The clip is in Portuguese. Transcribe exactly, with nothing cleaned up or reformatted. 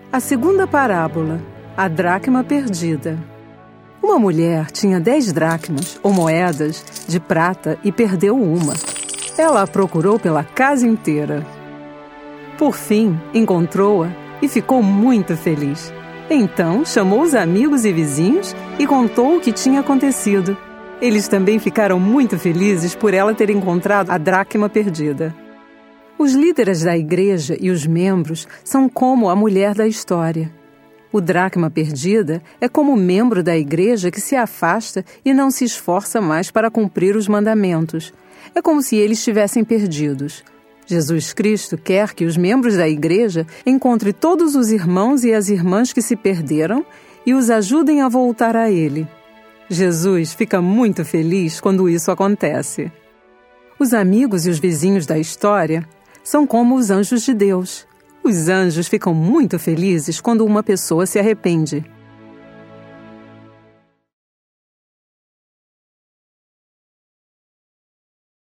A segunda parábola, a dracma perdida. Uma mulher tinha dez dracmas, ou moedas, de prata e perdeu uma. Ela a procurou pela casa inteira. Por fim, encontrou-a e ficou muito feliz. Então, chamou os amigos e vizinhos e contou o que tinha acontecido. Eles também ficaram muito felizes por ela ter encontrado a dracma perdida. Os líderes da igreja e os membros são como a mulher da história. O dracma perdida é como o membro da igreja que se afasta e não se esforça mais para cumprir os mandamentos. É como se eles estivessem perdidos. Jesus Cristo quer que os membros da igreja encontrem todos os irmãos e as irmãs que se perderam e os ajudem a voltar a Ele. Jesus fica muito feliz quando isso acontece. Os amigos e os vizinhos da história são como os anjos de Deus. Os anjos ficam muito felizes quando uma pessoa se arrepende.